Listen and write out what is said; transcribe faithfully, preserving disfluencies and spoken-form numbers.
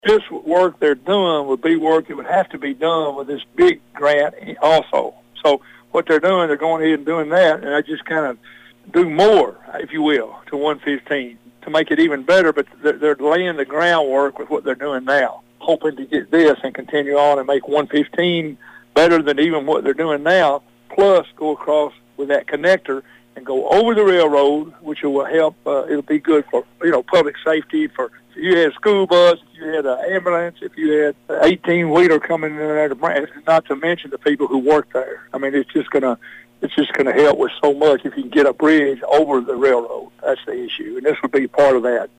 this work they're doing would be work that would have to be done with this big grant also. So what they're doing, they're going ahead and doing that, and I just kind of do more, if you will, to one fifteen to make it even better, but they're, they're laying the groundwork with what they're doing now, hoping to get this and continue on and make one fifteen better than even what they're doing now, plus go across with that connector and go over the railroad, which will help. Uh, it'll be good for, you know, public safety. For if you had a school bus, if you had an ambulance, if you had an eighteen-wheeler coming in there, to, not to mention the people who work there. I mean, it's just gonna, it's just gonna help with so much if you can get a bridge over the railroad. That's the issue, and this would be part of that.